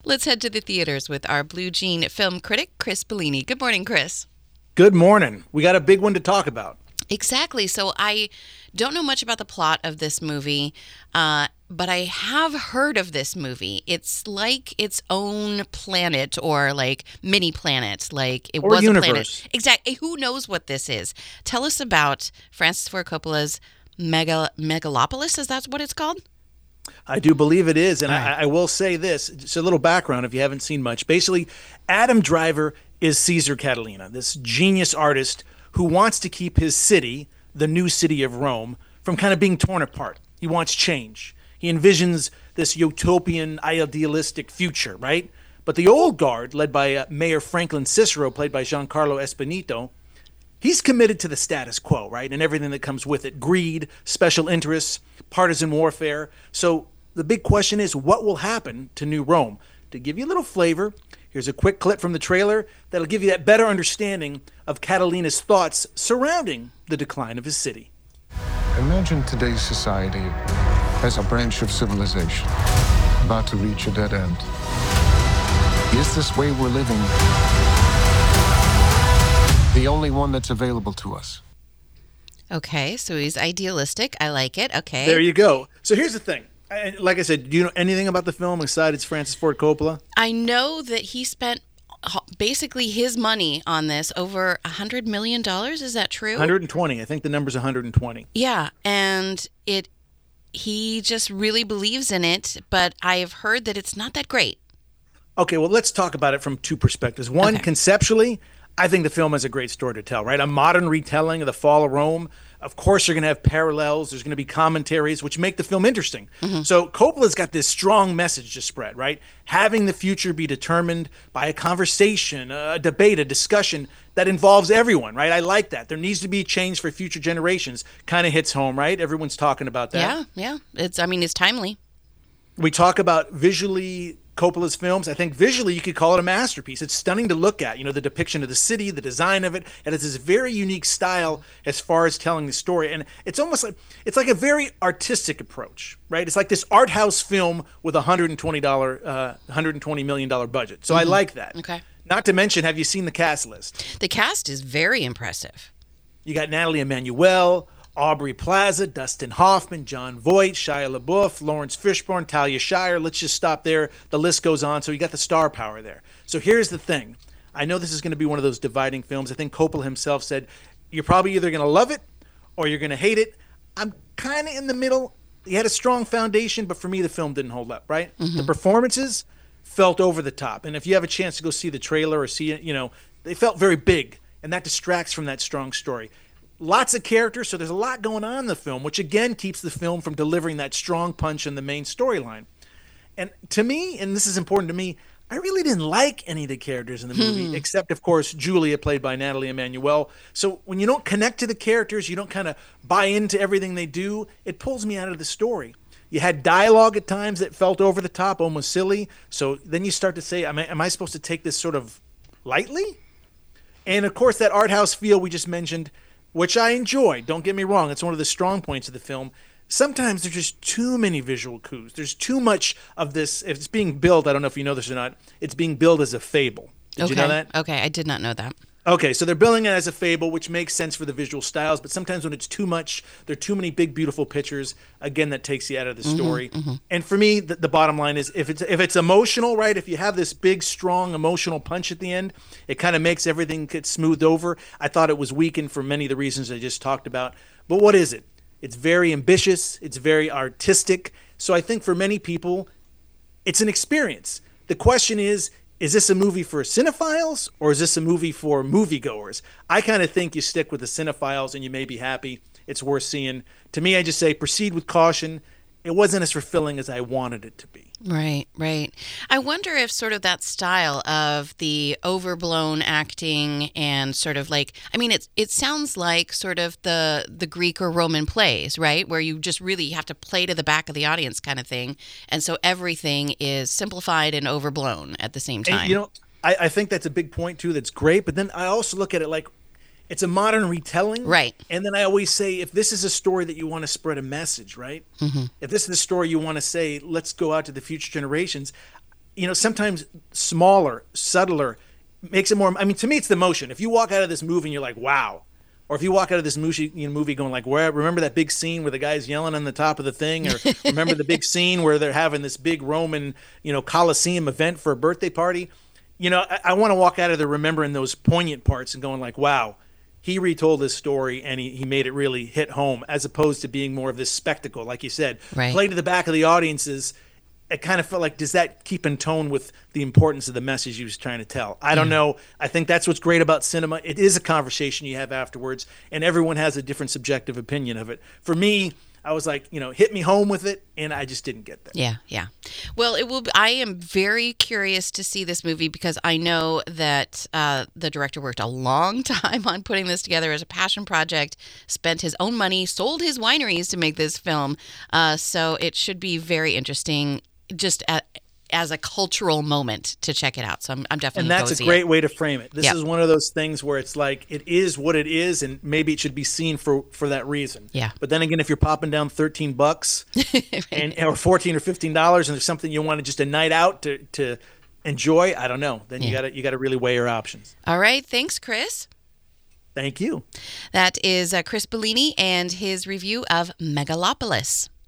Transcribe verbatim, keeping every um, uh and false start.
Let's head to the theaters with our Blue Jean film critic, Chris Bellini. Good morning, Chris. Good morning. We got a big one to talk about. Exactly. So I don't know much about the plot of this movie, uh, but I have heard of this movie. It's like its own planet or like mini planet. Like it Or was universe. a planet. Exactly. Who knows what this is? Tell us about Francis Ford Coppola's Mega Megalopolis. Is that what it's called? I do believe it is. And All right. I, I will say this, just a little background if you haven't seen much. Basically, Adam Driver is Caesar Catalina, this genius artist who wants to keep his city, the new city of Rome, from kind of being torn apart. He wants change. He envisions this utopian, idealistic future, right? But the old guard, led by uh, Mayor Franklin Cicero, played by Giancarlo Esposito, he's committed to the status quo, right? And everything that comes with it. Greed, special interests, partisan warfare. So the big question is, what will happen to New Rome? To give you a little flavor, here's a quick clip from the trailer that'll give you that better understanding of Catalina's thoughts surrounding the decline of his city. Imagine today's society as a branch of civilization about to reach a dead end. Is this way we're living the only one that's available to us? Okay, so he's idealistic. I like it. Okay. There you go. So here's the thing. I- Like I said, do you know anything about the film aside it's Francis Ford Coppola? I know that he spent h- basically his money on this, over a hundred million dollars. Is that true? one hundred twenty. I think the number's one hundred twenty. Yeah, and it he just really believes in it, but I have heard that it's not that great. Okay, well, let's talk about it from two perspectives. One, Okay. conceptually, I think the film has a great story to tell, right? A modern retelling of the fall of Rome. Of course, you're going to have parallels. There's going to be commentaries, which make the film interesting. So Coppola's got this strong message to spread, right? Having the future be determined by a conversation, a debate, a discussion that involves everyone, right? I like that. There needs to be change for future generations. Kind of hits home, right? Everyone's talking about that. Yeah, yeah. It's I mean, it's timely. We talk about visually Coppola's films. I think visually you could call it a masterpiece. It's stunning to look at. You know, the depiction of the city, the design of it. It has this very unique style as far as telling the story. And it's almost like it's like a very artistic approach, right? It's like this art house film with a one hundred twenty dollars, uh, one hundred twenty million dollars budget. So I like that. Okay. Not to mention, have you seen the cast list? The cast is very impressive. You got Natalie Emmanuel, Aubrey Plaza, Dustin Hoffman, John Voight, Shia LaBeouf, Lawrence Fishburne, Talia Shire. Let's just stop there. The list goes on. So you got the star power there. So here's the thing. I know this is going to be one of those dividing films. I think Coppola himself said, you're probably either going to love it or you're going to hate it. I'm kind of in the middle. He had a strong foundation, but for me, the film didn't hold up, right? The performances felt over the top. And if you have a chance to go see the trailer or see it, you know, they felt very big. And that distracts from that strong story. Lots of characters, so there's a lot going on in the film, which again keeps the film from delivering that strong punch in the main storyline. And to me, and this is important to me, I really didn't like any of the characters in the movie, except, of course, Julia, played by Natalie Emmanuel. So when you don't connect to the characters, you don't kind of buy into everything they do, it pulls me out of the story. You had dialogue at times that felt over the top, almost silly. So then you start to say, am I, am I supposed to take this sort of lightly? And, of course, that art house feel we just mentioned, which I enjoy. Don't get me wrong. It's one of the strong points of the film. Sometimes there's just too many visual cues. There's too much of this. If it's being billed, I don't know if you know this or not, it's being billed as a fable. Did okay. you know that? Okay, I did not know that. Okay, so they're billing it as a fable, which makes sense for the visual styles, but sometimes when it's too much, there are too many big, beautiful pictures, again, that takes you out of the story. And for me, the, the bottom line is, if it's if it's emotional, right, if you have this big, strong, emotional punch at the end, it kind of makes everything get smoothed over. I thought it was weakened for many of the reasons I just talked about. But what is it? It's very ambitious. It's very artistic. So I think for many people, it's an experience. The question is, is this a movie for cinephiles or is this a movie for moviegoers? I kind of think you stick with the cinephiles and you may be happy. It's worth seeing. To me, I just say proceed with caution. It wasn't as fulfilling as I wanted it to be. Right, right. I wonder if sort of that style of the overblown acting and sort of like, I mean, it it sounds like sort of the the Greek or Roman plays, right? Where you just really have to play to the back of the audience kind of thing. And so everything is simplified and overblown at the same time. And, you know, I, I think that's a big point, too, that's great. But then I also look at it like it's a modern retelling. Right. And then I always say, if this is a story that you want to spread a message, right? Mm-hmm. If this is the story you want to say, let's go out to the future generations, you know, sometimes smaller, subtler, makes it more. I mean, to me, it's the emotion. If you walk out of this movie and you're like, wow. Or if you walk out of this movie, you know, movie going like, where? Remember that big scene where the guy's yelling on the top of the thing? Or remember the big scene where they're having this big Roman, you know, Colosseum event for a birthday party? You know, I, I want to walk out of there remembering those poignant parts and going like, wow, he retold this story and he, he made it really hit home, as opposed to being more of this spectacle, like you said. Right. Play to the back of the audiences. It kind of felt like, does that keep in tone with the importance of the message he was trying to tell? I don't know. I think that's what's great about cinema. It is a conversation you have afterwards, and everyone has a different subjective opinion of it. For me, I was like, you know, hit me home with it, and I just didn't get that. Yeah, yeah. Well, it will. I am very curious to see this movie because I know that uh, the director worked a long time on putting this together as a passion project, spent his own money, sold his wineries to make this film. Uh, so it should be very interesting, just at, as a cultural moment to check it out. So I'm, I'm definitely. And that's a great way to frame it. This yep. is one of those things where it's like it is what it is, and maybe it should be seen for for that reason. Yeah. But then again, if you're popping down thirteen bucks right. and or fourteen or fifteen dollars, and there's something you want to just a night out to to enjoy, I don't know. Then you yeah. got to you got to really weigh your options. All right. Thanks, Chris. Thank you. That is uh, Chris Bellini and his review of Megalopolis.